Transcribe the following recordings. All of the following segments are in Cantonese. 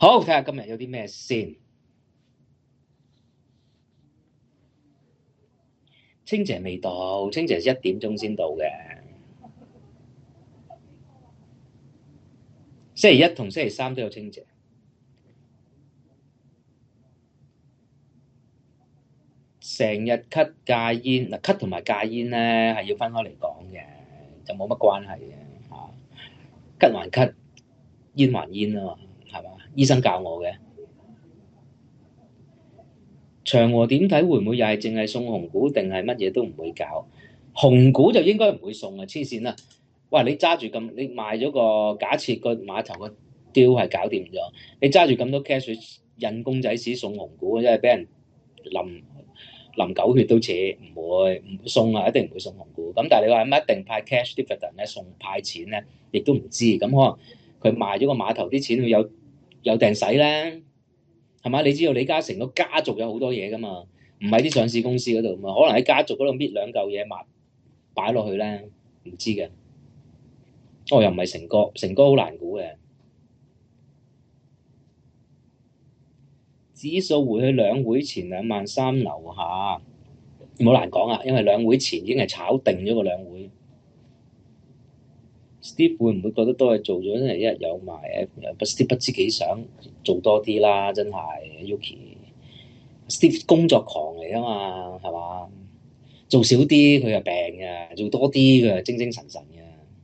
好，睇下今日有啲咩先。清姐未到，清姐1點鐘先到嘅。星期一同星期三都有清姐。成日咳戒煙嗱，咳同埋戒煙咧係要分開嚟講嘅，就冇乜關係嘅嚇。咳還咳，煙還煙啊嘛，係嘛？醫生教我嘅。長和點睇會唔會又係淨係送紅股，定係乜嘢都唔會搞？紅股就應該唔會送啊！黐線啦！喂，你揸住咁，你賣咗個假設個碼頭個 deal 係搞掂咗，你揸住咁多 cash 印公仔紙送紅股，真係俾人淋狗血都似，唔送啊！一定唔會送紅股。咁但係你話係咪一定派 cash dividend 咧，送派錢咧，亦都唔知。咁可能佢賣咗個碼頭啲錢，佢有訂使咧。係嘛？你知道李嘉誠個家族有好多嘢噶嘛？唔喺啲上市公司嗰度嘛？可能喺家族嗰度搣兩嚿嘢埋擺落去咧，唔知嘅。又唔係成哥，成哥好難估嘅。指數回去兩會前23000樓下，冇難講啊，因為兩會前已經係炒定咗個兩會。Steve 會唔會覺得都係做咗真係一日有埋？Steve 不知幾想做多啲啦，真係 Yuki。Steve 工作狂嚟啊嘛，係嘛？做少啲佢係病嘅，做多啲佢係精精神神嘅。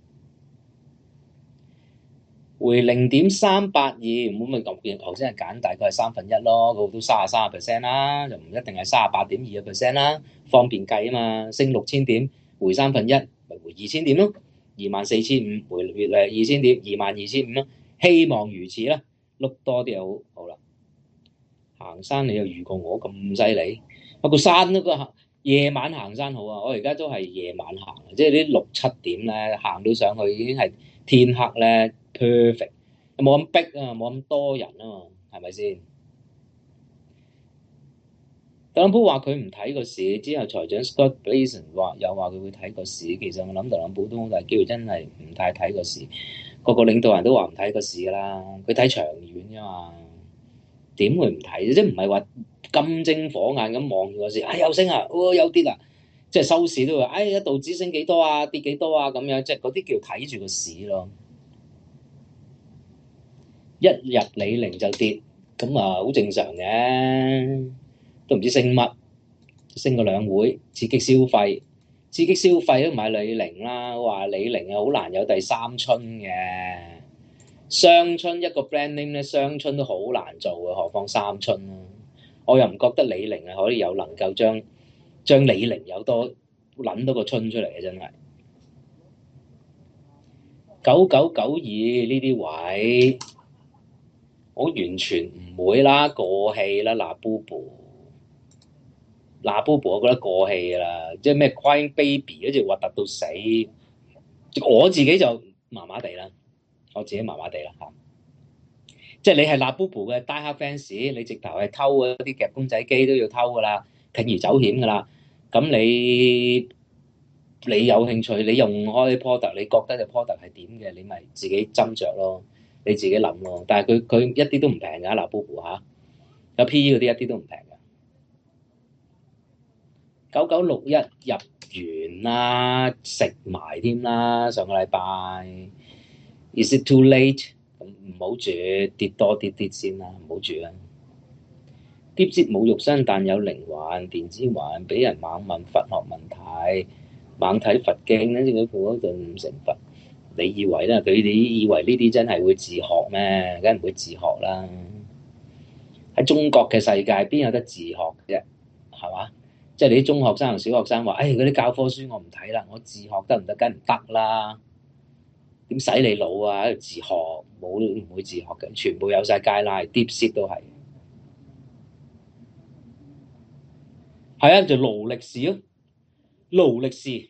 回0.382，唔好咪咁見頭先係揀大概係1/3咯，嗰度都33%啦，就唔一定係38.2%啦，方便計啊嘛。升6000點，回1/3，咪回2000點咯。24500回2000點，22500咯，希望如此啦，碌多啲又好啦。行山你又遇過我咁犀利？個山都個夜晚行山好啊！我而家都係夜晚行，即係啲6、7點咧行到上去已經係天黑咧 perfect，冇咁逼啊，冇咁多人啊嘛，係咪先？特朗普話佢唔睇個市，之後財長 Scott Bessent 又話佢會睇個市。其實我諗特朗普都好大機會真係唔太睇個市，個個領導人都話唔睇個市㗎啦，佢睇長遠㗎嘛，點會唔睇？即係唔係話金睛火眼咁望住個市，有升啊，有跌啊，即係收市都話，一道指升幾多啊，跌幾多啊咁樣，即係嗰啲叫睇住個市咯。一日李寧就跌，咁啊好正常嘅。都唔知升乜，升個兩會，刺激消費都唔係李寧啦。話李寧啊好難有第三春嘅，雙春一個 brand name 咧，雙春都好難做嘅，何況三春啦。我又唔覺得李寧係可以有能夠將李寧有多撚多個春出嚟嘅，真係。9992呢啲位，我完全唔會啦，過氣啦，嗱 Bubu，我覺得過氣㗎啦，即係咩 Crying Baby 嗰隻核突到死，我自己就麻麻地啦，即係你係嗱 Bubu 嘅 Die Hard fans，你直頭係偷嗰啲夾公仔機都要偷㗎啦，鋌而走險㗎啦。咁你有興趣，你用開 product，你覺得隻 product 係點嘅，你咪自己斟酌咯，你自己諗咯。但係佢一啲都唔平㗎，嗱 Bubu 嚇，有 PE 嗰啲一啲都唔平㗎。9961入完啦，食埋添啦，上個禮拜。Is it too late？咁唔好住，跌多啲先啦，唔好住啦。DeepSeek冇肉身，但有靈魂，電子環俾人猛問佛學問題，猛睇佛經咧，佢嗰陣唔成佛。你以為咧？佢哋以為呢啲真係會自學咩？梗係唔會自學啦。喺中國嘅世界，邊有得自學嘅啫？係嘛？即係你啲中學生同小學生話，嗰啲教科書我唔睇啦，我自學得唔得？梗唔得啦。點使你腦啊？喺度自學，唔會自學嘅，全部有晒街拉 DeepSeek 都係。係啊，就勞力士咯，勞力士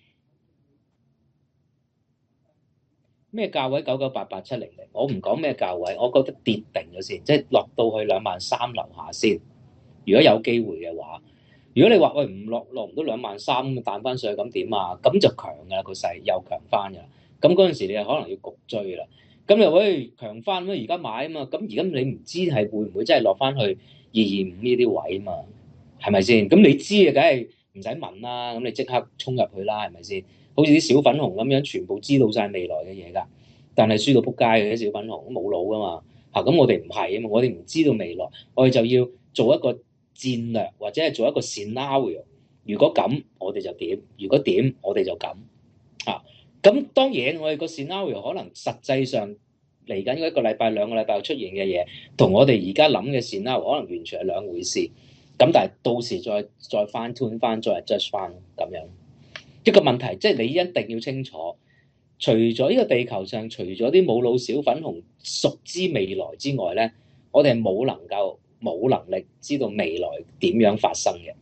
咩價位？998870，我唔講咩價位，我覺得跌定咗先，即係落到去23000樓下先。如果有機會嘅話，如果你話喂唔落唔到23000咁彈翻上去咁點啊？咁就強㗎啦，個勢又強翻㗎啦。咁嗰陣時你就可能要焗追啦。 咁又喂強翻咩？而家買啊嘛，咁而家你唔知係會唔會真係落翻去225呢啲位啊嘛？係咪先？咁你知啊，梗係唔使問啦，咁你即刻衝入去啦，係咪先？好似啲小粉紅咁樣，全部知道晒未來嘅嘢㗎，但係輸到撲街嘅啲小粉紅冇腦㗎嘛。嚇，咁我哋唔係啊嘛，我哋唔知道未來，我哋就要做一個戰略或者係做一個 scenario。如果咁，我哋就點；如果點，我哋就咁。嚇，咁當然我哋個 scenario 可能實際上嚟緊一個禮拜、2個禮拜出現嘅嘢，同我哋而家諗嘅 scenario 可能完全係兩回事。咁但係到時再翻 tune 翻，再 adjust 翻咁樣。一個問題即係你一定要清楚，除咗呢個地球上，除咗啲冇腦小粉紅熟知未來之外咧，我哋係冇能力知道未來點樣發生嘅。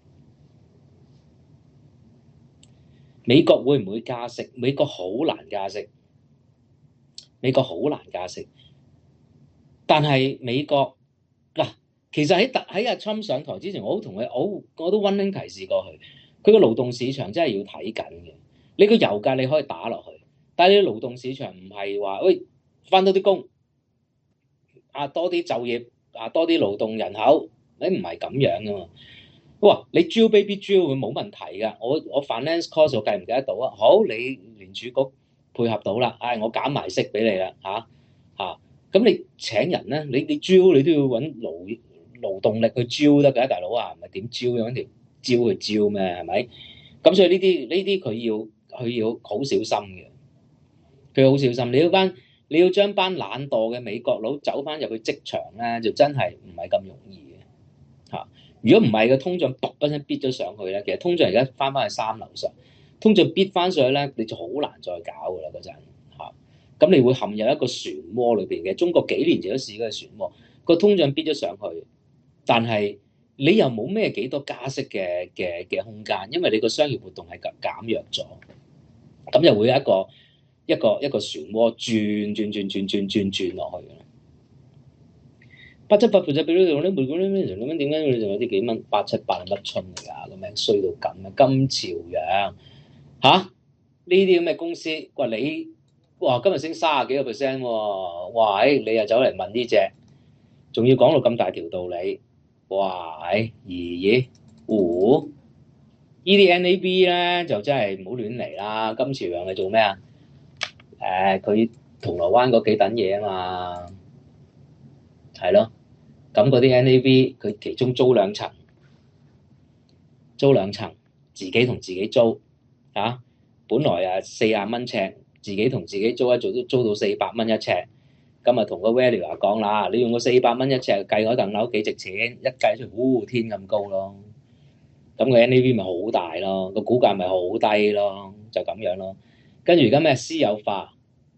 美國會唔會加息？美國好難加息，美國好難加息。但係美國嗱，其實喺阿 Trump 上台之前，我都溫馨提示過佢，佢個勞動市場真係要睇緊嘅。你個油價你可以打落去，但係你勞動市場唔係話喂返多啲工啊，多啲就業啊，多啲勞動人口，你唔係咁樣噶嘛。哇！你 drill baby drill 會冇問題㗎。我 finance cost 我計唔計得到啊？好，你聯儲局配合到啦，我減埋息俾你啦嚇嚇。咁你請人咧，你 drill 你都要揾勞動力去 drill 得㗎，大佬啊，唔係點 drill 揾條招去 drill 咩？係咪？咁所以呢啲佢要好小心嘅，佢好小心。你要將班懶惰嘅美國佬走翻入去職場咧，就真係唔係咁容易嘅嚇。如果唔係個通脹卜一聲逼咗上去咧，其實通脹而家翻去3樓上，通脹逼翻上去咧，你就好難再搞噶啦嗰陣嚇。咁你會陷入一個漩渦裏邊嘅。中國幾年前都試過漩渦，個通脹逼咗上去，但係你又冇咩幾多加息嘅空間，因為你個商業活動係減弱咗，咁又會有一個漩渦轉落去嘅。8780就俾呢度咧，每個咧咩成點解佢哋仲有啲幾蚊878係乜春嚟㗎？個名衰到咁啊！金朝陽嚇呢啲咁嘅公司，哇今日升30幾個 percent 喎，哇你又走嚟問呢隻，仲要講到咁大條道理，哇咦呢啲 NAB 咧就真係唔好亂嚟啦！金朝陽係做咩啊？佢銅鑼灣嗰幾等嘢啊嘛，係咯。咁嗰啲 NAV 佢其中租兩層，自己同自己租嚇。本來40蚊尺，自己同自己租一做都租到400蚊一尺。今日同個 valuer 講啦，你用個400蚊一尺計嗰棟樓幾值錢，一計出天咁高咯。咁個 NAV 咪好大咯，個股價咪好低咯，就咁樣咯。跟住而家咩私有化？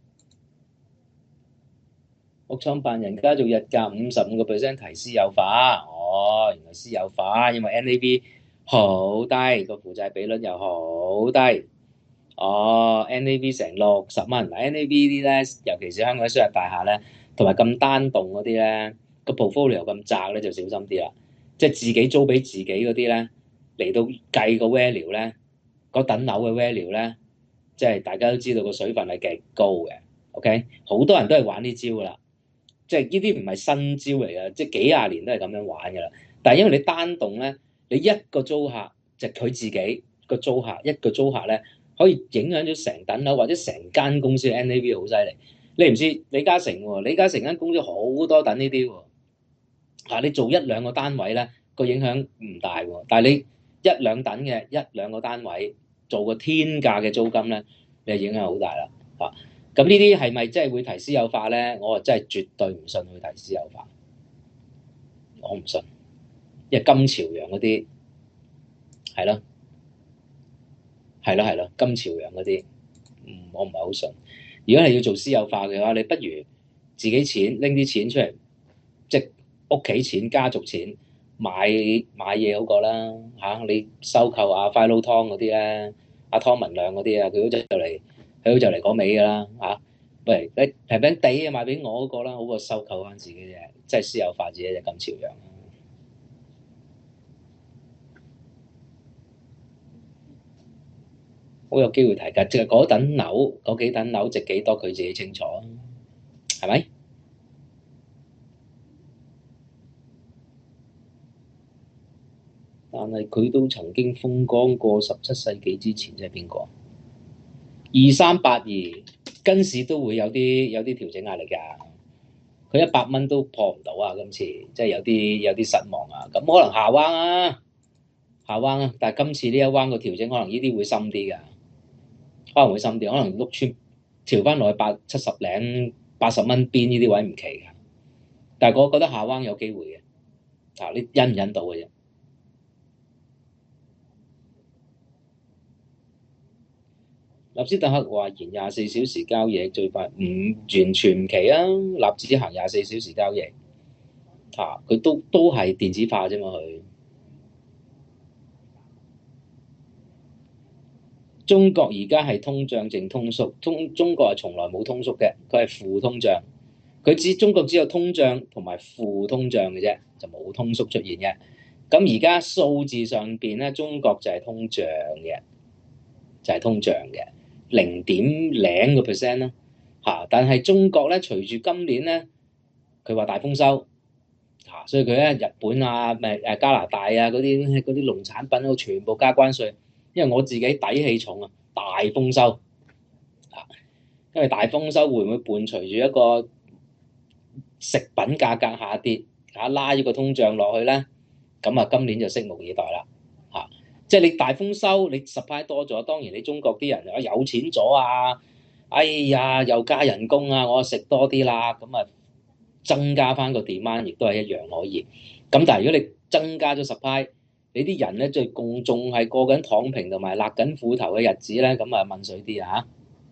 屋創辦人家做日價55%提私有化，原來私有化，因為 NAV 好低，個負債比率又好低，NAV 成60蚊。NAV 啲咧，尤其是香港啲商業大廈咧，同埋咁單棟嗰啲咧，個 portfolio 咁窄咧，就小心啲啦。即係自己租俾自己嗰啲咧，嚟到計個 value 咧，嗰等樓嘅 value 咧，即係大家都知道個水分係極高嘅。OK，好多人都係玩呢招噶啦。即係呢啲唔係新招嚟嘅，即係幾廿年都係咁樣玩㗎啦。但係因為你單棟咧，你一個租客就佢自己個租客，一個租客咧可以影響咗成棟樓或者成間公司嘅 NAV 好犀利。你唔知李嘉誠喎，李嘉誠間公司好多棟呢啲喎，你做1-2個單位咧個影響唔大喎，但係你1-2棟嘅1-2個單位做個天價嘅租金咧，你係影響好大啦嚇。咁呢啲係咪真係會提私有化咧？我真係絕對唔信會提私有化，我唔信，因為金朝陽嗰啲係咯，金朝陽嗰啲，我唔係好信。如果係要做私有化嘅話，你不如自己錢拎啲錢出嚟，即係屋企錢、家族錢買嘢好過啦嚇。你收購快撈湯嗰啲咧，湯文亮嗰啲啊，佢都就嚟講尾㗎啦嚇。喂，你平平地賣俾我嗰個啦，好過收購翻自己啫，即係私有化自己隻金朝陽。好有機會提㗎，即係嗰等樓嗰幾等樓值幾多，佢自己清楚。 係咪？但係佢都曾經風光過17世紀之前，即係邊個？2382跟市都會有啲調整壓力㗎。佢100蚊都破唔到啊！今次即係有啲失望啊。咁可能下彎啊，但係今次呢一彎個調整可能呢啲會深啲㗎，可能會深啲，可能碌穿調翻落去70零80蚊邊呢啲位唔奇㗎。但係我覺得下彎有機會嘅，你忍唔忍到嘅啫。納斯達克話延24小時交易最快，完全唔奇啊！納指行24小時交易，佢都係電子化啫嘛。佢中國而家係通脹淨通縮，中國係從來冇通縮嘅，佢係負通脹。中國只有通脹同埋負通脹嘅啫，就冇通縮出現嘅。咁而家數字上邊咧，中國就係通脹嘅，0.0%啦，但係中國咧，隨住今年咧，佢話大豐收，所以佢咧日本啊、加拿大啊嗰啲農產品都全部加關稅，因為我自己底氣重啊，大豐收，因為大豐收會唔會伴隨住一個食品價格下跌，拉呢個通脹落去咧？咁啊，今年就拭目以待啦。即係你大豐收，你 supply 多咗，當然你中國啲人有錢咗啊！哎呀，又加人工啊，我食多啲啦，咁啊增加翻個 demand，亦都係一樣可以。咁但係如果你增加咗 supply，你啲人咧仲係過緊躺平同埋勒緊褲頭嘅日子咧，咁啊問水啲啊！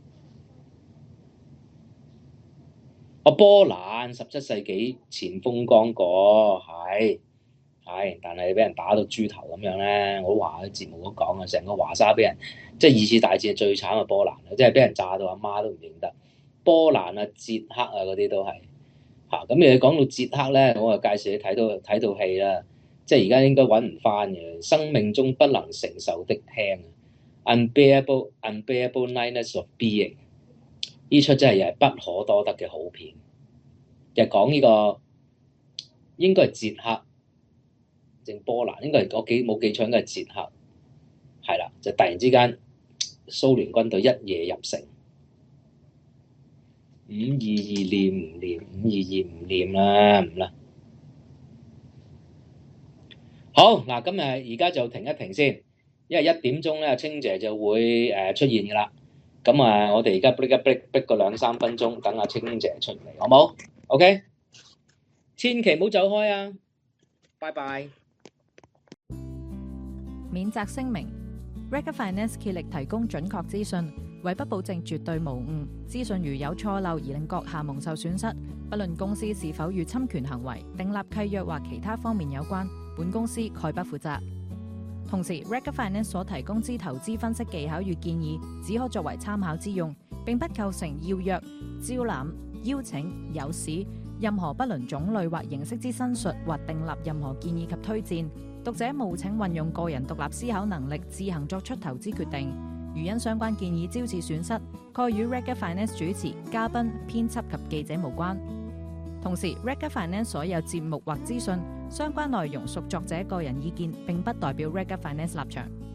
波蘭17世紀前風光過，係，但係俾人打到豬頭咁樣咧，我都話喺節目都講啊，成個華沙俾人即係2次大戰最慘嘅波蘭，即係俾人炸到阿媽都唔認得。波蘭啊、捷克啊嗰啲都係咁你講到捷克咧，我就介紹你睇套戲啦，即係而家應該揾唔翻嘅，生命中不能承受的輕 ，unbearable lightness of being。呢出真係又係不可多得嘅好片，就講呢個應該係捷克定波蘭，應該係我冇記錯應該係捷克，係啦，就突然之間蘇聯軍隊一夜入城，522念唔念？522唔念啦，唔啦。好嗱，今日而家就停一停先，因為1點鐘咧，清姐就會出現㗎啦。咁我哋而家逼個2-3分鐘，等阿清姐出嚟，好冇 ？OK， 千祈唔好走開啊！拜拜。 免責聲明 ：Rega Finance 竭力提供準確資訊，為不保證絕對無誤。資訊如有錯漏而令閣下蒙受損失，不論公司是否與侵權行為、訂立契約或其他方面有關，本公司概不負責。同時 ，Rega Finance 所提供之投資分析技巧與建議，只可作為參考之用，並不構成要約、招攬、邀請、誘使任何不論種類或形式之申述或訂立任何建議及推薦。讀者務請運用個人獨立思考能力，自行作出投資決定。如因相關建議招致損失，概與 Rega Finance 主持、嘉賓、編輯及記者無關。同時 ，Rega Finance 所有節目或資訊相關內容屬作者個人意見，並不代表 Rega Finance 立場。